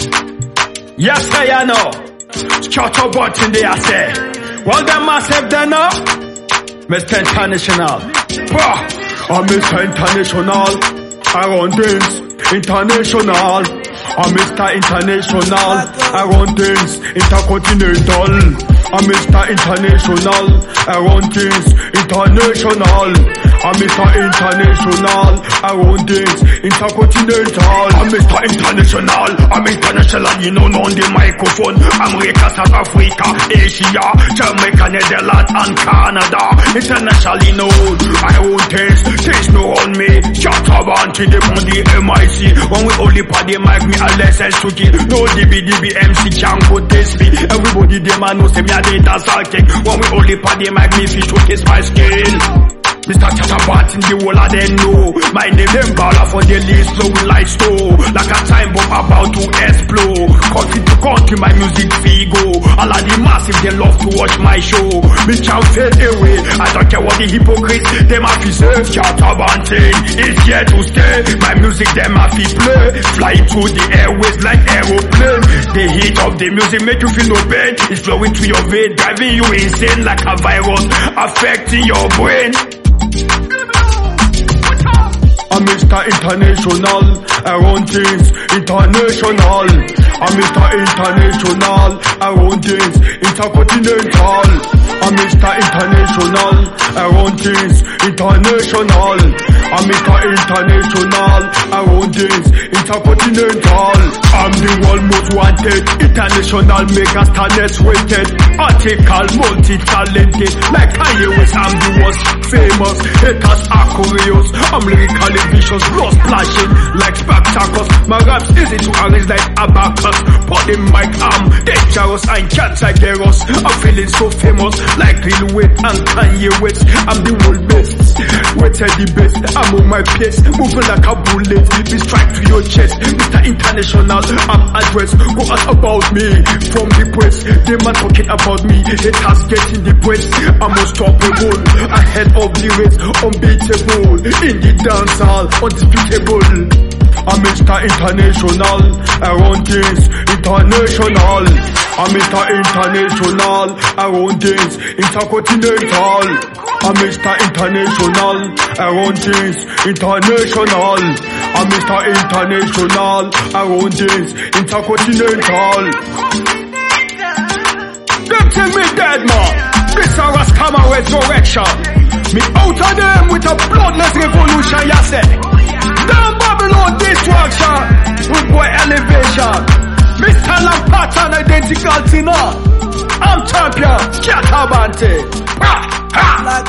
Yes, I know. Shut up, but in the I say. Well, them massive, then up. Mr. International. I'm Mr. International. I run things international. I'm Mr. International. I run things intercontinental. I'm Mr. International. I run things international. I'm Mr. International. I run things intercontinental. I'm Mr. International. I'm international. You know, on the microphone. America, South Africa, Asia, Jamaica, Netherlands, and Canada. Internationally known. I run things. Things no on me. Shut up until them on the MIC. When we only party mic, me a lesson to give. No DB MC can't put this me. Everybody them a know say me a data salting. When we only party mic, me fi showcase my skill. Mr. Chatterbat in the whole of them know. My name them baller for the list, slow like slow. Like a time bomb about to explode. Country to country, my music figo. All of the massive, they love to watch my show. Me can't fade away. I don't care what the hypocrites, them have to say. Chatterbat is here to stay. My music, them have to play. Flying through the airways like aeroplane. The heat of the music make you feel no pain. It's flowing through your vein, driving you insane like a virus, affecting your brain. I'm Mr. International, I run things international. I'm Mr. International, I run things intercontinental. I'm Mr. International, I run things international. I'm Mr. International, I run things intercontinental. I'm the world most wanted, international mega star less weighted. Article multi-talented, like Kanye West, I'm the most famous. Haters are curious, I'm lyrically vicious, blood splashing like spectacles. My raps easy to arrange like abacus. But the mic I'm dangerous and cats like Eros. I'm feeling so famous like Lil Wayne and Kanye West. I'm the world best, weighted the best. I'm on my pace, moving like a bullet. Be strike to your chest, Mr. International. I'm addressed, go ask about me from the press. They man talking about me, haters getting depressed. I'm unstoppable, ahead of the race, unbeatable. In the dance hall, undisputable. I'm Mr. International, I run things international. I'm Mr. International, I run things intercontinental. I'm Mr. International, I run things international. I'm Mr. International, I run things intercontinental. Them tell me dead man, this a Rastama resurrection. Me out of them with a bloodless revolution, ya say. Down Babylon destruction, with boy elevation. Mr. Lampart and identical Tina. I'm champion, Chatterbat.